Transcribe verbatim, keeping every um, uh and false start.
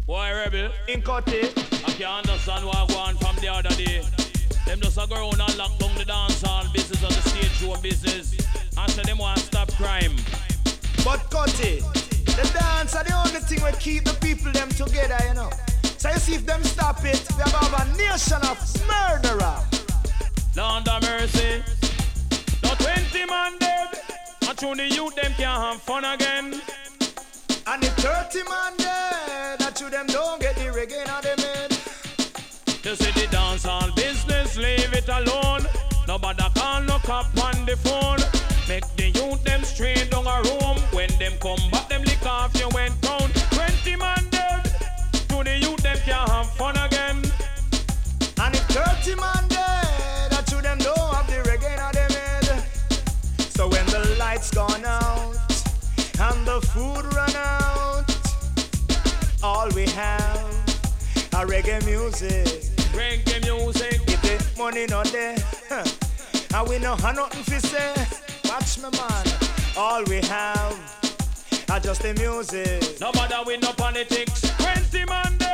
Boy rebel, In Cutty. I can't understand what I go on from the other day. Them just a go around and lock down the dancehall business and the stage show business. And say them want to stop crime. But Cutty, the dance are the only thing that keep the people them together, you know. So you see if them stop it, we have a nation of murderer. Lord of mercy. The twenty man dead. And through the youth them can't have fun again. And the thirty man dead, that you them don't get the reggae on them head. You see the dancehall business, leave it alone. Nobody call no cop on the phone. Make the youth them straight down a room. When them come back, them lick off you went down. Twenty man dead. To the youth them can't have fun again. And the thirty man dead, that you them don't have the reggae on them head. So when the lights gone out and the food run out, all we have are reggae music. Reggae music. If the money not there, huh, and we no have nothing to say. Watch me man, all we have are just the music. Nobody with no politics. Twenty man dead.